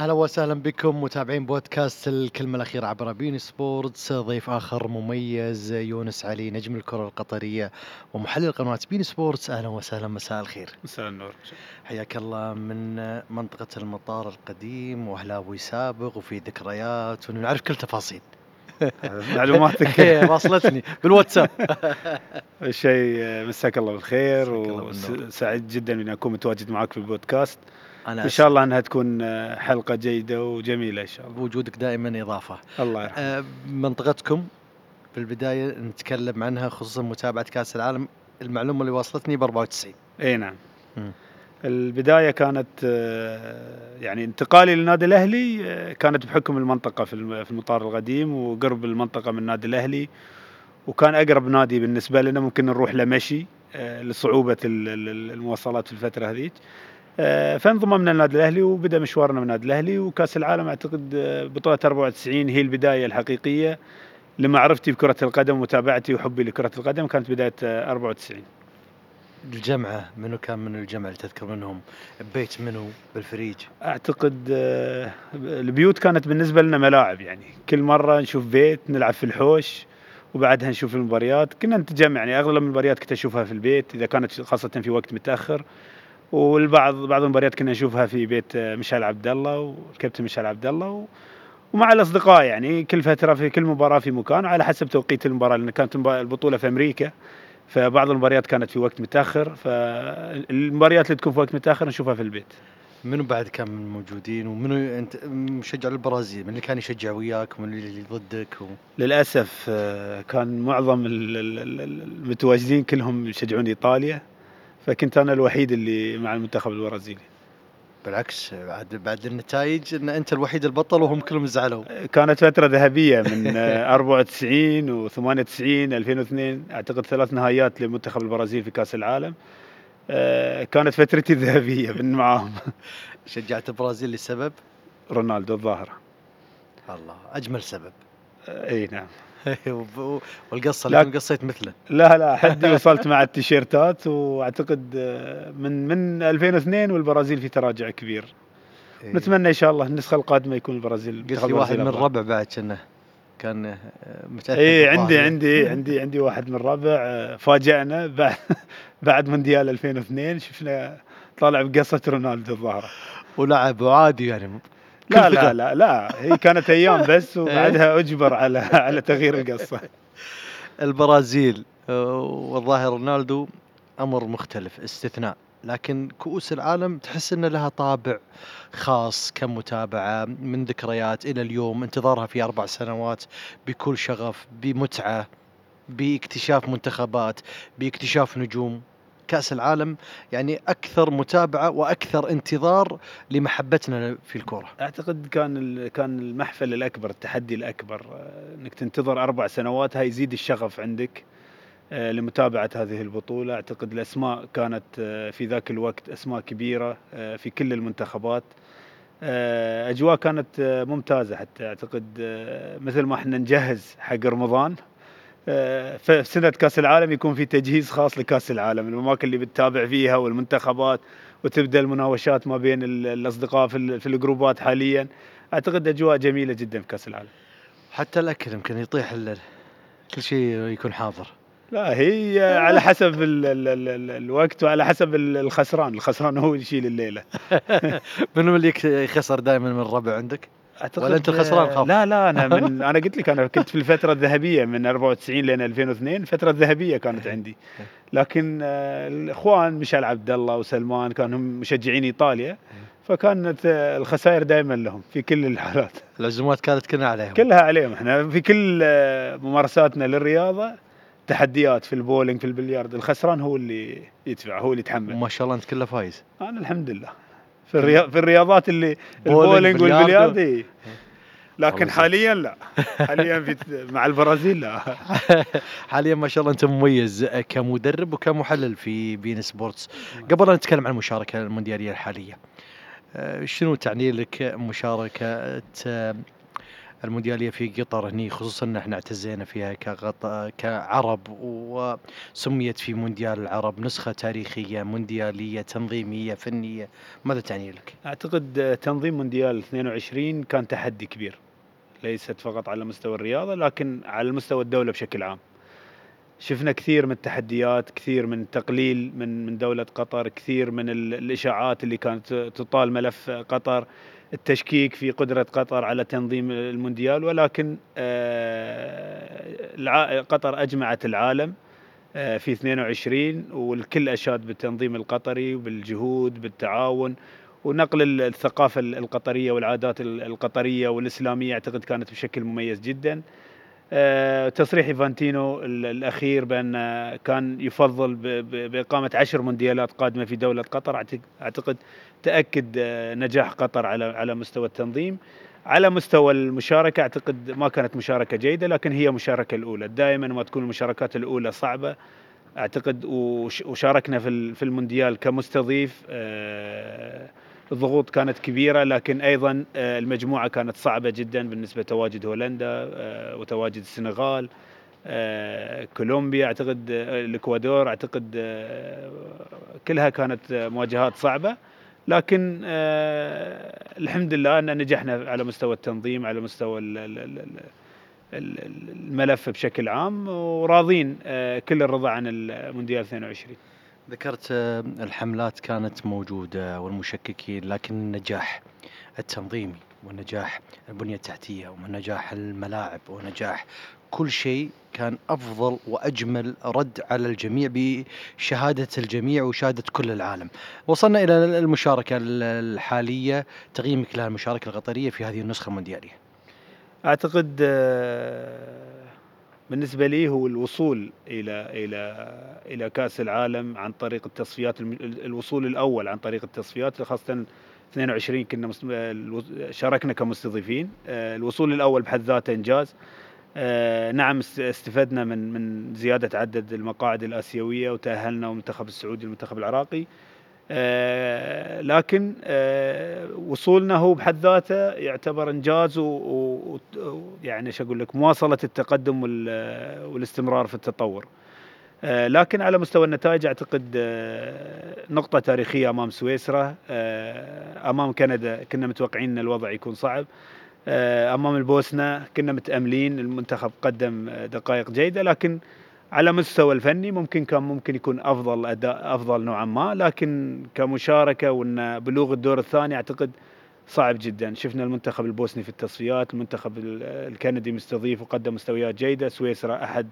أهلا وسهلا بكم متابعين بودكاست الكلمة الأخيرة عبر بين سبورتس. ضيف آخر مميز يونس علي نجم الكرة القطرية ومحلل قناة بين سبورتس. أهلا وسهلا، مساء الخير. مساء النور. حياك الله من منطقة المطار القديم وأهلاوي سابق وفي ذكريات ونعرف كل تفاصيل. معلوماتك واصلتني بالواتساب. شيء. مساك الله بالخير مساك الله بالنور. وسعيد جدا ان اكون متواجد معك في البودكاست. أنا ان شاء الله انها تكون حلقة جيدة وجميلة ان شاء الله. بوجودك دائما إضافة. الله يرحمك. منطقتكم في البداية نتكلم عنها، خصوصا متابعة كأس العالم. المعلومة اللي وصلتني ب94. اي نعم. مم. البداية كانت يعني انتقالي للنادي الاهلي كانت بحكم المنطقة في المطار القديم وقرب المنطقة من النادي الاهلي، وكان اقرب نادي بالنسبة لنا ممكن نروح لمشي لصعوبة المواصلات في الفترة هذيك. فانضممنا للنادي الاهلي وبدا مشوارنا من النادي الاهلي، وكاس العالم اعتقد بطولة 94 هي البداية الحقيقية لمعرفتي بكرة القدم ومتابعتي وحبي لكرة القدم، كانت بداية 94. الجمعة منو كان من الجمعة اللي تذكر منهم؟ بيت منو بالفريج؟ اعتقد البيوت كانت بالنسبة لنا ملاعب، يعني كل مرة نشوف بيت نلعب في الحوش وبعدها نشوف المباريات. كنا نتجمع، يعني اغلب المباريات كنت اشوفها في البيت اذا كانت خاصة في وقت متأخر، بعض المباريات كنا نشوفها في بيت مشعل عبد الله والكابتن مشعل عبد الله ومع الأصدقاء، يعني كل فترة في كل مباراة في مكان على حسب توقيت المباراة، لأن كانت البطولة في أمريكا، فبعض المباريات كانت في وقت متأخر، فالمباريات اللي تكون في وقت متأخر نشوفها في البيت. منو بعد كان من الموجودين، ومنو أنت مشجع للبرازيل؟ من اللي كان يشجع وياك ومن اللي ضدك للأسف كان معظم المتواجدين كلهم يشجعون إيطاليا، فكنت أنا الوحيد اللي مع المنتخب البرازيلي. بالعكس، بعد النتائج ان انت الوحيد البطل وهم كلهم زعلوا. كانت فترة ذهبية من 94 و98 2002، اعتقد 3 نهائيات لمنتخب البرازيل في كأس العالم. كانت فترتي الذهبية من معاهم. شجعت البرازيل لسبب؟ رونالدو الظاهرة. الله، اجمل سبب. اي نعم. والقصة اللي كنت قصيت مثله. لا حدي وصلت مع التيشيرتات، واعتقد من 2002 والبرازيل في تراجع كبير. نتمنى ان شاء الله النسخة القادمة يكون البرازيل. قلت لي واحد من الربع بعد كان متأثر. اي عندي واحد من الربع فاجأنا بعد مونديال 2002 شفنا طالع بقصة رونالدو الظاهرة ولعب عادي يعني. لا هي كانت ايام بس وبعدها اجبر على تغيير القصة. البرازيل والظاهر رونالدو امر مختلف، استثناء، لكن كؤوس العالم تحس ان لها طابع خاص كمتابعة، من ذكريات الى اليوم انتظارها في 4 سنوات بكل شغف، بمتعة، باكتشاف منتخبات، باكتشاف نجوم. كأس العالم يعني أكثر متابعة وأكثر انتظار لمحبتنا في الكرة. أعتقد كان المحفل الأكبر، التحدي الأكبر، إنك تنتظر 4 سنوات، هاي يزيد الشغف عندك لمتابعة هذه البطولة. أعتقد الأسماء كانت في ذاك الوقت أسماء كبيرة في كل المنتخبات. أجواء كانت ممتازة، حتى أعتقد مثل ما احنا نجهز حق رمضان، في سنة كأس العالم يكون في تجهيز خاص لكأس العالم، الأماكن اللي بتتابع فيها والمنتخبات، وتبدأ المناوشات ما بين الأصدقاء في الجروبات حاليا. أعتقد أجواء جميلة جدا في كأس العالم. حتى الأكل يمكن يطيح كل شيء يكون حاضر. لا، هي على حسب الوقت وعلى حسب الخسران هو يشيل الليلة. منو اللي يخسر دائما من الربع عندك؟ ولا أنت الخسران خاف؟ لا أنا قلت لك أنا كنت في الفترة الذهبية من 94 لين 2002، الفترة الذهبية كانت عندي. لكن الإخوان مشعل عبد الله وسلمان كانوا مشجعين إيطاليا، فكانت الخسائر دائما لهم في كل الحالات. العزومات كانت كلها عليهم. احنا في كل ممارساتنا للرياضة تحديات، في البولينج في البلياردو، الخسران هو اللي يدفع، هو اللي يتحمل. ما شاء الله أنت كله فايز. أنا الحمد لله في الرياضات اللي البولينج والبلياردو. لكن حاليا لا، حاليا مع البرازيل لا. حاليا ما شاء الله أنت مميز كمدرب وكمحلل في بين سبورتس. قبل أن نتكلم عن المشاركة المونديالية الحالية، شنو تعني لك مشاركة المونديالية في قطر هني، خصوصًا إن إحنا اعتزينا فيها كعرب، وسُميت في مونديال العرب، نسخة تاريخية مونديالية تنظيمية فنية، ماذا تعني لك؟ أعتقد تنظيم مونديال 22 كان تحدي كبير، ليست فقط على مستوى الرياضة لكن على مستوى الدولة بشكل عام. شفنا كثير من التحديات، كثير من تقليل من دولة قطر، كثير من الإشاعات اللي كانت تطال ملف قطر، التشكيك في قدرة قطر على تنظيم المونديال، ولكن قطر أجمعت العالم في 22 والكل أشاد بالتنظيم القطري وبالجهود بالتعاون ونقل الثقافة القطرية والعادات القطرية والإسلامية. أعتقد كانت بشكل مميز جدا. تصريح إيفانتينو الأخير بأن كان يفضل بإقامة 10 مونديالات قادمة في دولة قطر، أعتقد تأكد نجاح قطر على مستوى التنظيم. على مستوى المشاركة أعتقد ما كانت مشاركة جيدة، لكن هي مشاركة الأولى. دائما ما تكون المشاركات الأولى صعبة. أعتقد وشاركنا في المونديال كمستضيف. الضغوط كانت كبيرة، لكن أيضا المجموعة كانت صعبة جدا بالنسبة تواجد هولندا وتواجد السنغال، كولومبيا، أعتقد الإكوادور، أعتقد كلها كانت مواجهات صعبة. لكن الحمد لله أن نجحنا على مستوى التنظيم، على مستوى الملف بشكل عام، وراضين كل الرضا عن المونديال 22. ذكرت الحملات كانت موجودة والمشككين، لكن النجاح التنظيمي ونجاح البنية التحتية ونجاح الملاعب ونجاح كل شيء كان أفضل وأجمل رد على الجميع بشهادة الجميع وشهادة كل العالم. وصلنا إلى المشاركة الحالية، تقييمك لها المشاركة القطرية في هذه النسخة المونديالية؟ أعتقد بالنسبة لي هو الوصول إلى كأس العالم عن طريق التصفيات، الوصول الأول عن طريق التصفيات، خاصة 22 كنا شاركنا كمستضيفين. الوصول الأول بحد ذاته إنجاز. نعم استفدنا من زيادة عدد المقاعد الآسيوية وتأهلنا، والمنتخب السعودي المنتخب العراقي. لكن وصولنا هو بحد ذاته يعتبر إنجاز، ويعني ايش أقول لك، مواصلة التقدم والاستمرار في التطور. لكن على مستوى النتائج أعتقد نقطة تاريخية أمام سويسرا، أمام كندا كنا متوقعين أن الوضع يكون صعب، أمام البوسنة كنا متأملين المنتخب قدم دقائق جيدة، لكن على مستوى الفني ممكن يكون أفضل أداء، أفضل نوعا ما، لكن كمشاركة وأن بلوغ الدور الثاني أعتقد صعب جدا. شفنا المنتخب البوسني في التصفيات، المنتخب الكندي مستضيف وقدم مستويات جيدة، سويسرا أحد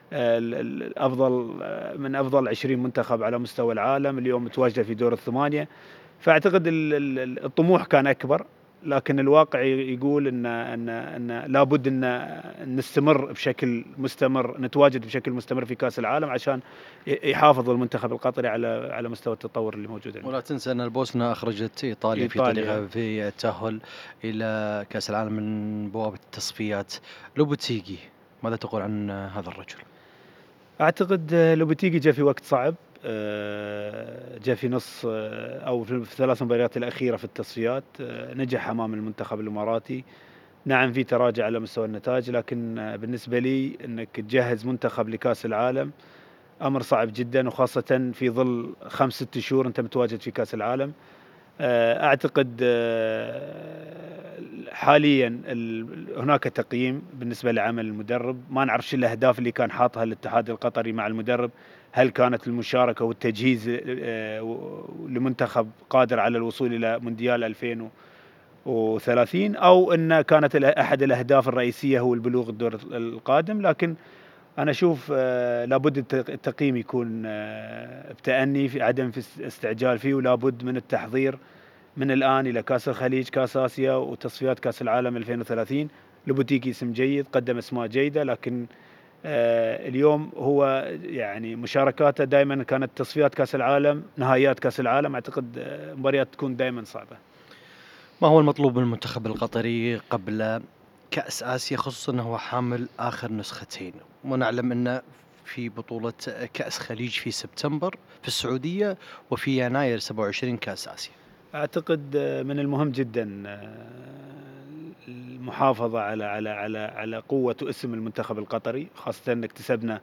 من أفضل 20 منتخب على مستوى العالم اليوم متواجدة في دور الثمانية. فأعتقد الطموح كان أكبر، لكن الواقع يقول أن لابد أن نستمر بشكل مستمر، نتواجد بشكل مستمر في كأس العالم عشان يحافظ المنتخب القطري على مستوى التطور اللي موجود عنده. ولا تنسى أن البوسنة أخرجت إيطاليا في طريقها في التأهل إلى كأس العالم من بوابة التصفيات. لوبوتيجي، ماذا تقول عن هذا الرجل؟ أعتقد لوبوتيجي جاء في وقت صعب، جاء في نص أو في الثلاث مباريات الأخيرة في التصفيات، نجح أمام المنتخب الإماراتي. نعم في تراجع على مستوى النتائج، لكن بالنسبة لي أنك تجهز منتخب لكأس العالم أمر صعب جدا، وخاصة في ظل 5-6 شهور أنت متواجد في كأس العالم. أعتقد حاليا هناك تقييم بالنسبة لعمل المدرب. ما نعرف شو الأهداف اللي كان حاطها الاتحاد القطري مع المدرب، هل كانت المشاركة والتجهيز لمنتخب قادر على الوصول إلى مونديال 2030، أو أن كانت أحد الأهداف الرئيسية هو البلوغ الدور القادم. لكن أنا أشوف لابد التقييم يكون بتأني، في عدم في استعجال فيه، ولابد من التحضير من الآن إلى كأس الخليج، كأس آسيا، وتصفيات كأس العالم 2030. لوبوتيجي اسم جيد، قدم أسماء جيدة، لكن اليوم هو يعني مشاركاته دائما كانت تصفيات كأس العالم، نهائيات كأس العالم، أعتقد مباريات تكون دائما صعبة. ما هو المطلوب من المنتخب القطري قبل كأس آسيا، خصوصا أنه حامل آخر نسختين، ونعلم أن في بطولة كأس خليج في سبتمبر في السعودية، وفي يناير 27 كأس آسيا؟ أعتقد من المهم جدا المحافظة على قوة واسم المنتخب القطري، خاصة إن اكتسبنا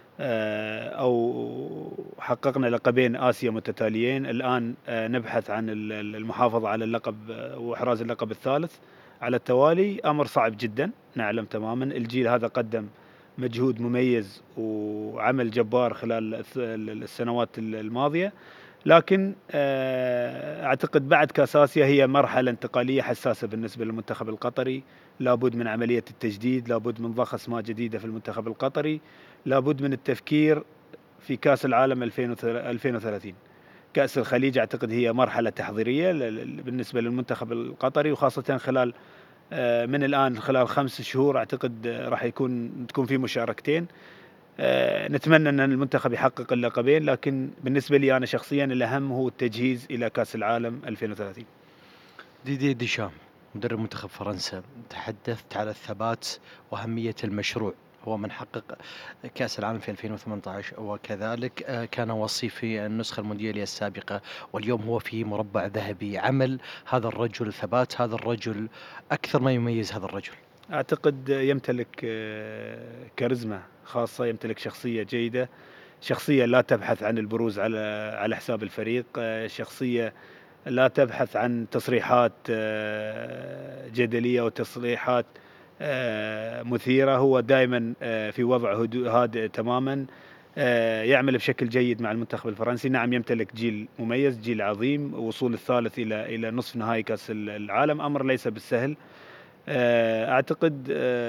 أو حققنا لقبين آسيا متتاليين. الآن نبحث عن المحافظة على اللقب وإحراز اللقب الثالث على التوالي. أمر صعب جدا، نعلم تماما. الجيل هذا قدم مجهود مميز وعمل جبار خلال السنوات الماضية، لكن أعتقد بعد كأس آسيا هي مرحلة انتقالية حساسة بالنسبة للمنتخب القطري. لابد من عملية التجديد، لابد من ضخ أسماء جديدة في المنتخب القطري، لابد من التفكير في كأس العالم 2030. كأس الخليج أعتقد هي مرحلة تحضيرية بالنسبة للمنتخب القطري، وخاصة خلال من الآن خلال 5 شهور أعتقد راح تكون في مشاركتين. نتمنى أن المنتخب يحقق اللقبين، لكن بالنسبة لي أنا شخصيا الأهم هو التجهيز إلى كأس العالم 2030. ديدي ديشام مدرب منتخب فرنسا، تحدثت على الثبات وأهمية المشروع. هو من حقق كأس العالم في 2018 وكذلك كان وصي في النسخة المونديالية السابقة، واليوم هو في مربع ذهبي. عمل هذا الرجل، ثبات هذا الرجل، أكثر ما يميز هذا الرجل أعتقد يمتلك كاريزما خاصة، يمتلك شخصية جيدة، شخصية لا تبحث عن البروز على حساب الفريق، شخصية لا تبحث عن تصريحات جدلية وتصريحات مثيرة. هو دائما في وضع هادئ تماما، يعمل بشكل جيد مع المنتخب الفرنسي. نعم يمتلك جيل مميز، جيل عظيم. وصول الثالث إلى نصف نهائي كأس العالم أمر ليس بالسهل. أعتقد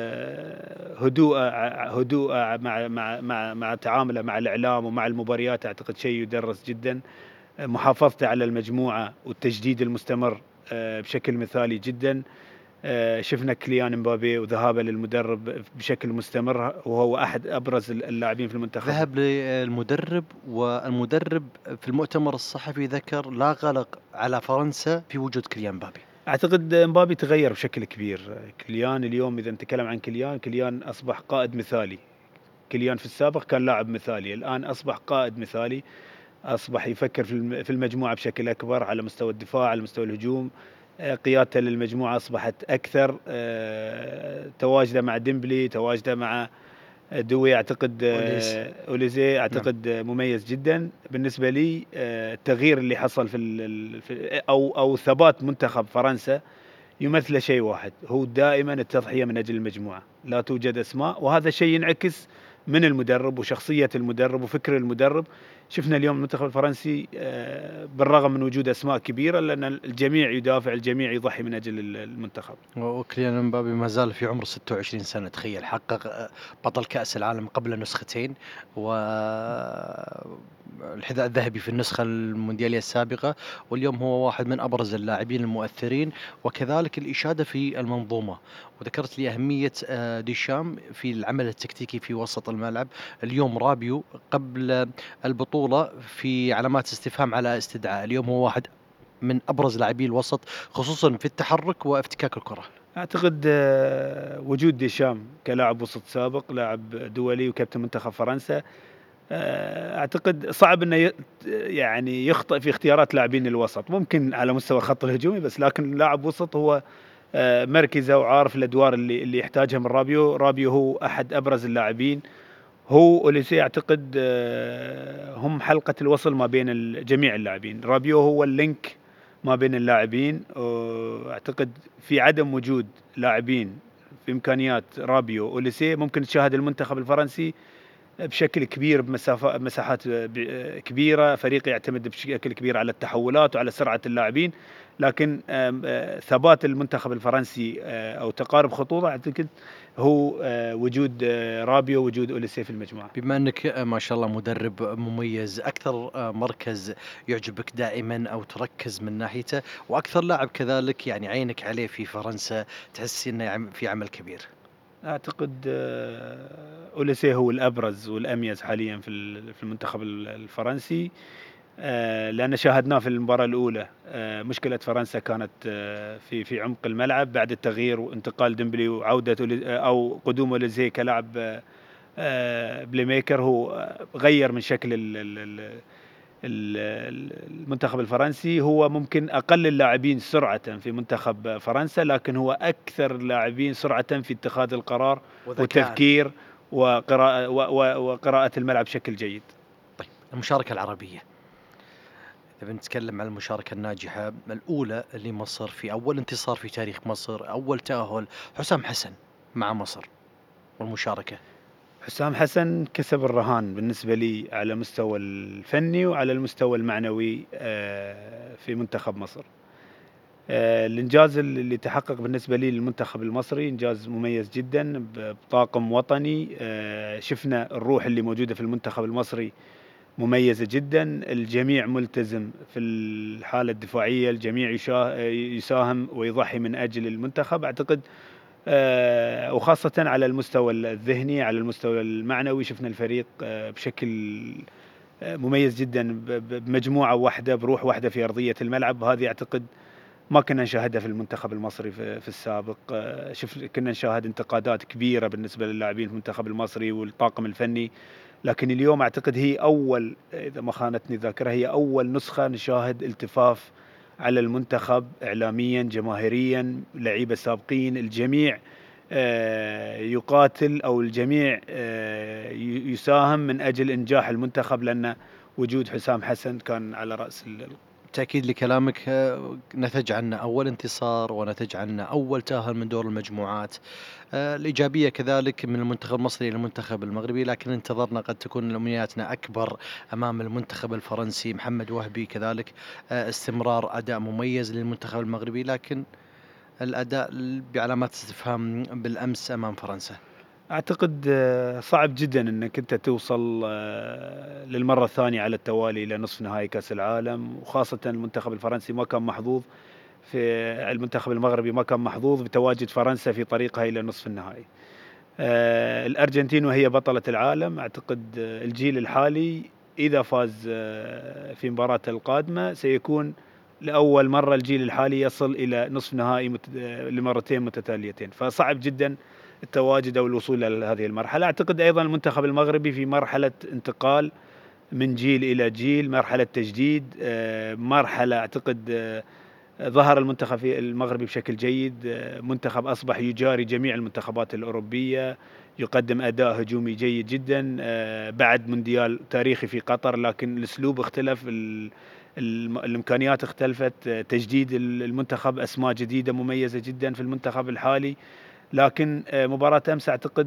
هدوء مع تعامله مع الإعلام ومع المباريات أعتقد شيء يدرس جدا. محافظته على المجموعة والتجديد المستمر بشكل مثالي جدا. شفنا كيليان مبابي وذهابه للمدرب بشكل مستمر، وهو أحد أبرز اللاعبين في المنتخب. ذهب للمدرب، والمدرب في المؤتمر الصحفي ذكر لا غلق على فرنسا في وجود كيليان مبابي. أعتقد مبابي تغير بشكل كبير. كيليان اليوم إذا نتكلم عن كيليان أصبح قائد مثالي. كيليان في السابق كان لاعب مثالي، الآن أصبح قائد مثالي. أصبح يفكر في المجموعة بشكل أكبر على مستوى الدفاع، على مستوى الهجوم. قيادته للمجموعة أصبحت أكثر. تواجده مع ديمبلي، تواجده مع دوي، أعتقد أوليزي أعتقد مميز جدا. بالنسبة لي التغيير اللي حصل أو ثبات منتخب فرنسا يمثل شيء واحد، هو دائما التضحية من أجل المجموعة. لا توجد أسماء، وهذا الشيء ينعكس من المدرب وشخصية المدرب وفكر المدرب. شفنا اليوم المنتخب الفرنسي بالرغم من وجود أسماء كبيرة، لأن الجميع يدافع، الجميع يضحي من أجل المنتخب. وكيليان مبابي ما زال في عمر 26 سنة، تخيل، حقق بطل كأس العالم قبل نسختين، والحذاء الذهبي في النسخة المونديالية السابقة، واليوم هو واحد من أبرز اللاعبين المؤثرين، وكذلك الإشادة في المنظومة. وذكرت لي أهمية ديشام في العمل التكتيكي في وسط الملعب. اليوم رابيو قبل البطولة في علامات استفهام على استدعاء، اليوم هو واحد من أبرز لاعبي الوسط خصوصا في التحرك وافتكاك الكرة. أعتقد وجود ديشام كلاعب وسط سابق، لاعب دولي وكابتن منتخب فرنسا، أعتقد صعب أنه يعني يخطئ في اختيارات لاعبين الوسط. ممكن على مستوى الخط الهجومي بس، لكن لاعب وسط هو مركزه وعارف الأدوار اللي يحتاجها من رابيو هو أحد أبرز اللاعبين. هو أوليسي أعتقد هم حلقة الوصل ما بين جميع اللاعبين. رابيو هو اللينك ما بين اللاعبين. أعتقد في عدم وجود لاعبين في إمكانيات رابيو أوليسي ممكن تشاهد المنتخب الفرنسي بشكل كبير مساحات كبيرة. فريق يعتمد بشكل كبير على التحولات وعلى سرعة اللاعبين، لكن ثبات المنتخب الفرنسي أو تقارب خطوطه أعتقد هو وجود رابيو، وجود أوليسي في المجموعة. بما أنك ما شاء الله مدرب مميز، أكثر مركز يعجبك دائما أو تركز من ناحيته، وأكثر لاعب كذلك يعني عينك عليه في فرنسا تحس إنه في عمل كبير؟ أعتقد أوليسي هو الأبرز والأميز حاليا في المنتخب الفرنسي، لأن شاهدناه في المباراة الأولى. مشكلة فرنسا كانت في عمق الملعب بعد التغيير وانتقال ديمبلي وعودة أو قدوم أوليسي كلاعب بلاي ميكر. هو غير من شكل المنتخب الفرنسي هو ممكن أقل اللاعبين سرعة في منتخب فرنسا، لكن هو أكثر اللاعبين سرعة في اتخاذ القرار وذكاء. والتفكير وقراءة الملعب بشكل جيد. طيب، المشاركة العربية، إذا بنتكلم عن المشاركة الناجحة الأولى لمصر في أول انتصار في تاريخ مصر، أول تأهل، حسام حسن مع مصر والمشاركة. حسام حسن كسب الرهان بالنسبة لي على المستوى الفني وعلى المستوى المعنوي في منتخب مصر. الإنجاز اللي تحقق بالنسبة لي للمنتخب المصري إنجاز مميز جدا بطاقم وطني. شفنا الروح اللي موجودة في المنتخب المصري مميزة جدا، الجميع ملتزم في الحالة الدفاعية، الجميع يساهم ويضحي من أجل المنتخب. أعتقد وخاصة على المستوى الذهني، على المستوى المعنوي شفنا الفريق بشكل مميز جدا بمجموعة واحدة بروح واحدة في أرضية الملعب. هذه أعتقد ما كنا نشاهدها في المنتخب المصري في السابق. كنا نشاهد انتقادات كبيرة بالنسبة للاعبين في المنتخب المصري والطاقم الفني، لكن اليوم أعتقد هي أول، إذا ما خانتني الذاكرة، هي أول نسخة نشاهد التفاف على المنتخب إعلاميا جماهيريا، لعيبة سابقين، الجميع يقاتل أو الجميع يساهم من أجل إنجاح المنتخب، لأن وجود حسام حسن كان على رأس تأكيد لكلامك، نتج عنه أول انتصار ونتج عنه أول تأهل من دور المجموعات. الإيجابية كذلك من المنتخب المصري إلى المنتخب المغربي، لكن انتظرنا قد تكون أمنياتنا أكبر أمام المنتخب الفرنسي. محمد وهبي كذلك استمرار أداء مميز للمنتخب المغربي، لكن الأداء بعلامات استفهام بالأمس أمام فرنسا. أعتقد صعب جدا أنك أنت توصل للمرة الثانية على التوالي إلى نصف نهائي كأس العالم، وخاصة المنتخب الفرنسي ما كان محظوظ في المنتخب المغربي ما كان محظوظ بتواجد فرنسا في طريقها إلى نصف النهائي. الأرجنتين وهي بطلة العالم، أعتقد الجيل الحالي إذا فاز في مباراة القادمة سيكون لأول مرة الجيل الحالي يصل إلى نصف نهائي لمرتين متتاليتين، فصعب جدا التواجد أو الوصول إلى هذه المرحلة. أعتقد أيضا المنتخب المغربي في مرحلة انتقال من جيل إلى جيل، مرحلة تجديد، مرحلة أعتقد ظهر المنتخب في المغربي بشكل جيد، منتخب أصبح يجاري جميع المنتخبات الأوروبية، يقدم أداء هجومي جيد جدا بعد مونديال تاريخي في قطر، لكن الأسلوب اختلف، الإمكانيات اختلفت، تجديد المنتخب، أسماء جديدة مميزة جدا في المنتخب الحالي. لكن مباراة أمس أعتقد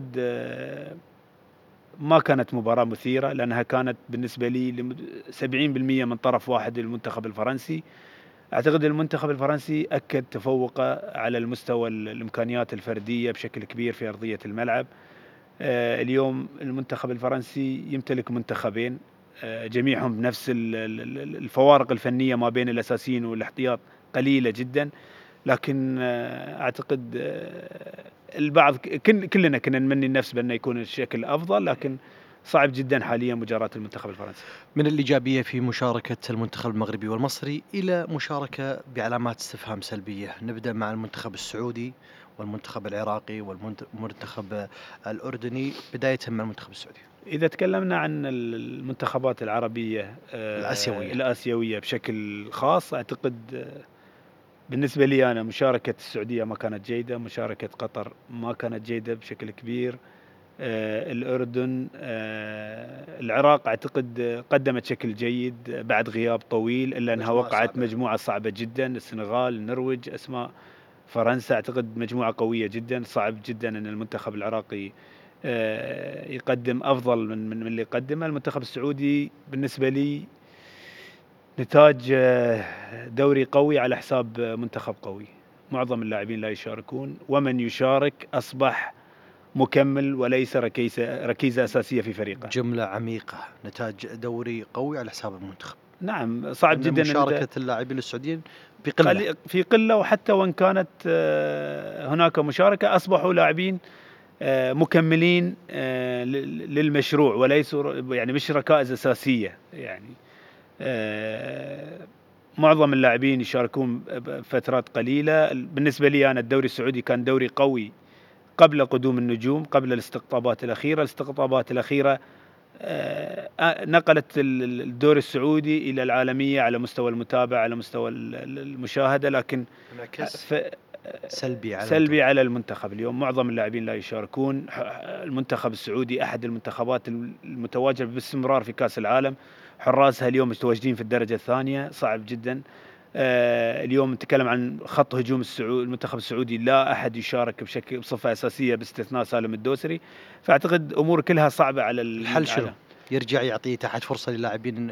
ما كانت مباراة مثيرة، لأنها كانت بالنسبة لي 70% من طرف واحد للمنتخب الفرنسي. أعتقد المنتخب الفرنسي أكد تفوقه على المستوى الإمكانيات الفردية بشكل كبير في أرضية الملعب. اليوم المنتخب الفرنسي يمتلك منتخبين جميعهم بنفس الفوارق الفنية ما بين الأساسيين والاحتياط قليلة جدا، لكن أعتقد البعض كلنا كنا نمني النفس بأنه يكون الشكل أفضل، لكن صعب جدا حاليا مجاراة المنتخب الفرنسي. من الإيجابية في مشاركة المنتخب المغربي والمصري إلى مشاركة بعلامات استفهام سلبية. نبدأ مع المنتخب السعودي والمنتخب العراقي والمنتخب الأردني، بداية مع المنتخب السعودي. إذا تكلمنا عن المنتخبات العربية الآسيوية بشكل خاص، أعتقد بالنسبة لي أنا مشاركة السعودية ما كانت جيدة، مشاركة قطر ما كانت جيدة بشكل كبير، الأردن، العراق أعتقد قدمت شكل جيد بعد غياب طويل، إلا أنها وقعت مجموعة صعبة جدا، السنغال، النرويج، أسماء، فرنسا، أعتقد مجموعة قوية جدا. صعب جدا أن المنتخب العراقي يقدم أفضل من اللي قدمه. المنتخب السعودي بالنسبة لي نتاج دوري قوي على حساب منتخب قوي، معظم اللاعبين لا يشاركون، ومن يشارك أصبح مكمل وليس ركيزة أساسية في فريقه. جملة عميقة، نتاج دوري قوي على حساب المنتخب. نعم، صعب جدا مشاركة اللاعبين السعوديين بقلة في قلة، وحتى وإن كانت هناك مشاركة أصبحوا لاعبين مكملين للمشروع وليسوا يعني مش ركائز أساسية. يعني معظم اللاعبين يشاركون بفترات قليلة. بالنسبة لي أنا الدوري السعودي كان دوري قوي قبل قدوم النجوم، قبل الاستقطابات الأخيرة نقلت الدوري السعودي إلى العالمية على مستوى المتابعة، على مستوى المشاهدة، لكن انعكاس ف سلبي على سلبي على المنتخب. اليوم معظم اللاعبين لا يشاركون. المنتخب السعودي أحد المنتخبات المتواجدة باستمرار في كأس العالم، حراسها اليوم متواجدين في الدرجة الثانية، صعب جدا. اليوم نتكلم عن خط هجوم المنتخب السعودي لا أحد يشارك بصفة أساسية باستثناء سالم الدوسري. فأعتقد أمور كلها صعبة على الحل شنو؟ يرجع يعطي تحت فرصة للاعبين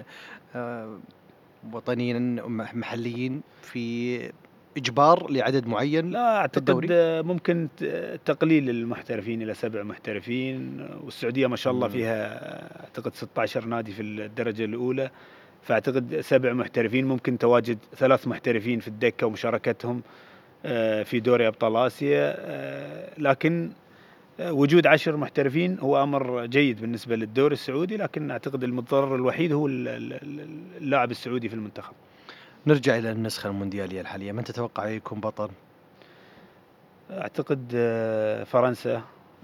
وطنيين محليين في إجبار لعدد معين؟ لا أعتقد الدوري؟ ممكن تقليل المحترفين إلى 7 محترفين، والسعودية ما شاء الله فيها أعتقد 16 نادي في الدرجة الأولى، فأعتقد 7 محترفين، ممكن تواجد 3 محترفين في الدكة ومشاركتهم في دوري أبطال آسيا. لكن وجود 10 محترفين هو أمر جيد بالنسبة للدوري السعودي، لكن أعتقد المتضرر الوحيد هو اللاعب السعودي في المنتخب. نرجع إلى النسخة المونديالية الحالية، من تتوقع يكون بطل؟ أعتقد فرنسا.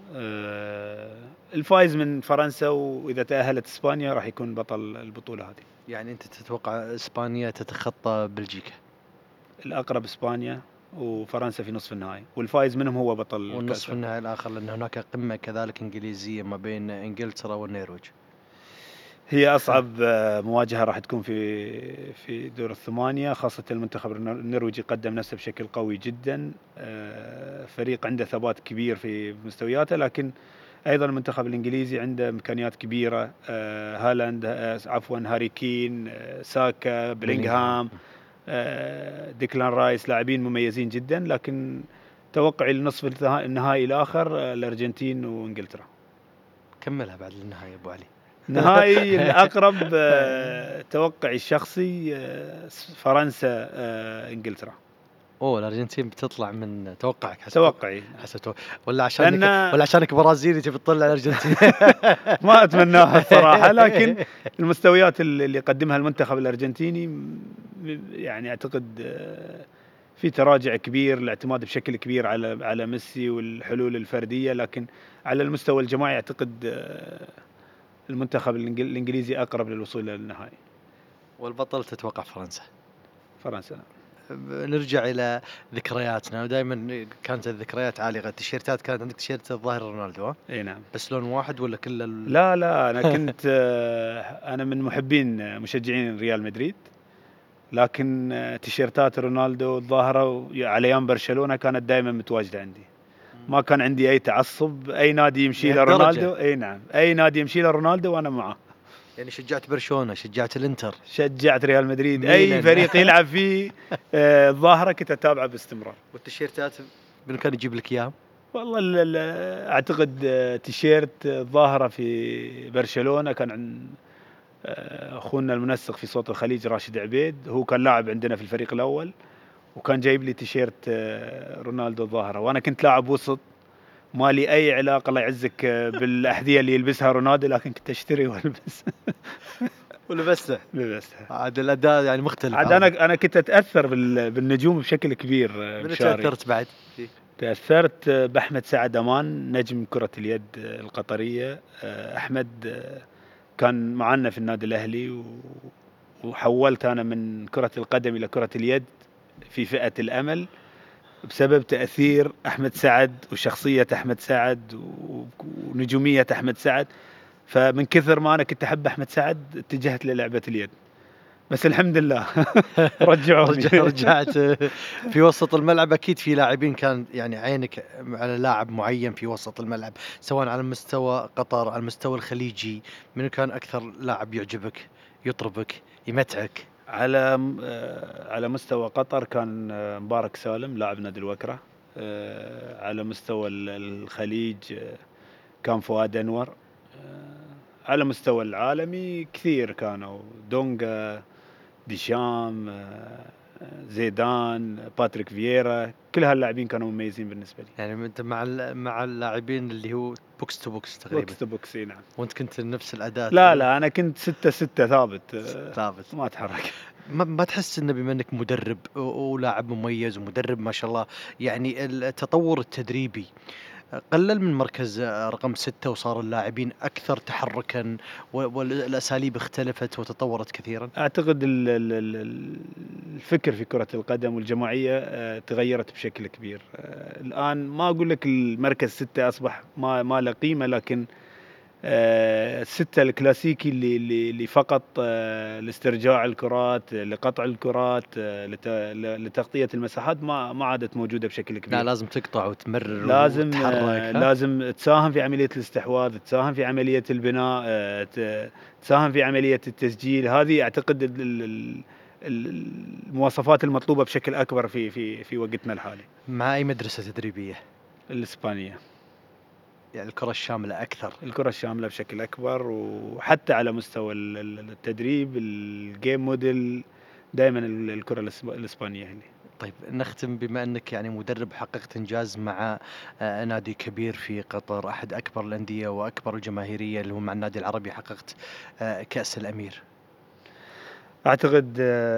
الفائز من فرنسا، وإذا تأهلت إسبانيا راح يكون بطل البطولة هذه. يعني أنت تتوقع إسبانيا تتخطى بلجيكا؟ الأقرب إسبانيا، وفرنسا في نصف النهائي، والفائز منهم هو بطل والنصف النهائي الآخر، لأن هناك قمة كذلك إنجليزية ما بين إنجلترا والنرويج. هي أصعب مواجهة راح تكون في دور الثمانية، خاصة المنتخب النرويجي قدم نفسه بشكل قوي جدا، فريق عنده ثبات كبير في مستوياته، لكن أيضا المنتخب الإنجليزي عنده إمكانيات كبيرة. هالاند، هاري كين، ساكا، بلينغهام، ديكلان رايس، لاعبين مميزين جدا، لكن توقعي لنصف النهائي الآخر الأرجنتين وإنجلترا. كملها بعد النهاية أبو علي. نهائي الأقرب توقعي الشخصي فرنسا إنجلترا. الأرجنتين بتطلع من توقعك؟ توقعي ولا عشانك برازيلي تبي تطلع الأرجنتين؟ ما أتمناها الصراحة، لكن المستويات اللي قدمها المنتخب الأرجنتيني يعني أعتقد في تراجع كبير، الاعتماد بشكل كبير على ميسي والحلول الفردية، لكن على المستوى الجماعي أعتقد المنتخب الإنجليزي أقرب للوصول للنهائي. والبطل تتوقع فرنسا؟ فرنسا. نرجع إلى ذكرياتنا، ودائما كانت الذكريات عالقة. التيشيرتات كانت عندك تيشيرت الظاهر رونالدو؟ اي نعم. بس لون واحد ولا كل لا أنا كنت أنا من محبين مشجعين ريال مدريد، لكن تيشيرتات رونالدو الظاهرة على أيام برشلونة كانت دائما متواجدة عندي. ما كان عندي أي تعصب، أي نادي يمشي له رونالدو اي نعم، أي نادي يمشي له رونالدو وأنا معه. يعني شجعت برشلونة، شجعت الانتر، شجعت ريال مدريد، أي فريق يلعب فيه الظاهرة كنت أتابعه باستمرار. والتيشيرتات من كان يجيب لك إياها؟ والله أعتقد تيشيرت الظاهرة في برشلونة كان عن أخونا المنسق في صوت الخليج راشد عبيد، هو كان لاعب عندنا في الفريق الأول، وكان جايب لي تيشيرت رونالدو الظاهرة، وأنا كنت لاعب وسط، ما لي أي علاقة الله يعزك بالأحذية اللي يلبسها رونالدو، لكن كنت أشتري وألبس. ولبسته عاد الأداء يعني مختلف. عاد أنا كنت أتأثر بالنجوم بشكل كبير. من تأثرت بعد؟ تأثرت بأحمد سعد أمان، نجم كرة اليد القطرية. أحمد كان معنا في النادي الأهلي، وحولت أنا من كرة القدم إلى كرة اليد في فئة الأمل بسبب تأثير أحمد سعد وشخصية أحمد سعد ونجومية أحمد سعد. فمن كثر ما أنا كنت أحب أحمد سعد اتجهت للعبة اليد، بس الحمد لله رجعت في وسط الملعب. أكيد في لاعبين كان يعني عينك على لاعب معين في وسط الملعب، سواء على مستوى قطر، على المستوى الخليجي، من كان أكثر لاعب يعجبك، يطربك، يمتعك؟ على مستوى قطر كان مبارك سالم لاعب نادي الوكرة. على مستوى الخليج كان فؤاد أنور. على مستوى العالمي كثير كانوا، دونغا، ديشام، زيدان، باتريك فييرا، كل هاللاعبين كانوا مميزين بالنسبة لي. يعني انت مع اللاعبين اللي هو بوكس تو بوكس تقريبا. بوكس تو بوكس نعم. وانت كنت نفس الاداء؟ لا انا كنت 6-6 ثابت ما اتحرك. ما تحس انه بما انك مدرب ولاعب مميز ومدرب ما شاء الله، يعني التطور التدريبي قلّل من مركز رقم 6 وصار اللاعبين أكثر تحرُّكًا والأساليب اختلفت وتطوّرت كثيرًا؟ أعتقد الفكر في كرة القدم والجماعية تغيّرت بشكل كبير. الآن ما أقول لك المركز 6 أصبح ما له قيمة، لكن الستة الكلاسيكي اللي فقط لاسترجاع الكرات، لقطع الكرات، لتغطية المساحات ما عادت موجودة بشكل لا، كبير. لازم تقطع وتمرّر لازم وتتحرّك، ها؟ لازم تساهم في عملية الاستحواذ، تساهم في عملية البناء، تساهم في عملية التسجيل. هذه أعتقد المواصفات المطلوبة بشكل أكبر في وقتنا الحالي. مع أي مدرسة تدريبية؟ الإسبانية. يعني الكرة الشاملة أكثر. الكرة الشاملة بشكل أكبر، وحتى على مستوى التدريب، الgame model، دايمًا الكرة الإسبانية هي اللي. طيب نختم بما أنك يعني مدرب حققت إنجاز مع نادي كبير في قطر، أحد أكبر الأندية وأكبر الجماهيرية اللي هو مع النادي العربي، حققت كأس الأمير. أعتقد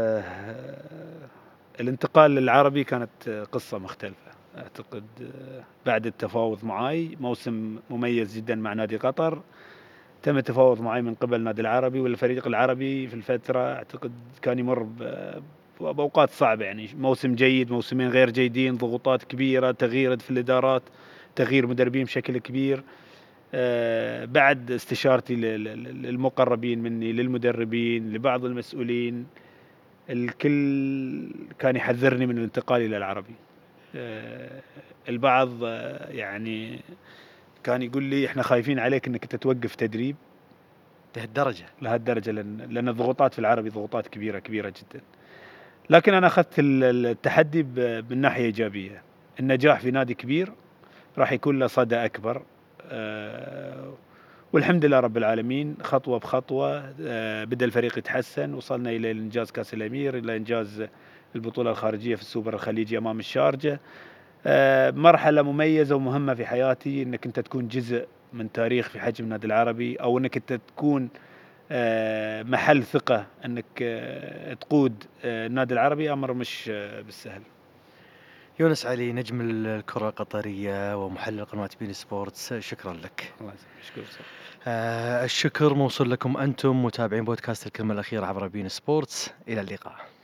الانتقال للعربي كانت قصة مختلفة. أعتقد بعد التفاوض معاي، موسم مميز جدًا مع نادي قطر، تم التفاوض معاي من قبل النادي العربي، والفريق العربي في الفترة أعتقد كان يمر بأوقات صعبة، يعني موسم جيد، موسمين غير جيدين، ضغوطات كبيرة، تغيير في الإدارات، تغيير مدربين بشكل كبير. بعد استشارتي للمقربين مني، للمدربين، لبعض المسؤولين، الكل كان يحذرني من الانتقال إلى العربي. آآ البعض يعني كان يقول لي: "إحنا خايفين عليك إنك أنت توقف تدريب لهالدرجة؟ لهالدرجة." لأن الضغوطات في العربي ضغوطات كبيرة، كبيرة جدًا. لكن أنا أخذت التحدي من ناحية إيجابية. النجاح في نادي كبير راح يكون له صدى أكبر. آآ والحمد لله رب العالمين، خطوة بخطوة بدأ الفريق يتحسن، وصلنا إلى إنجاز كأس الأمير، إلى إنجاز البطولة الخارجية في السوبر الخليجي أمام الشارجة. مرحلة مميزة ومهمة في حياتي، إنك أنت تكون جزء من تاريخ في حجم النادي العربي، أو إنك أنت تكون محل ثقة، إنك تقود النادي العربي، أمر مش بالسهل. يونس علي، نجم الكرة القطرية ومحلل قناة بين سبورتس، شكرا لك. الله يسلمك، أشكرك. الشكر موصول لكم أنتم متابعين بودكاست الكلمة الأخيرة عبر بين سبورتس. إلى اللقاء.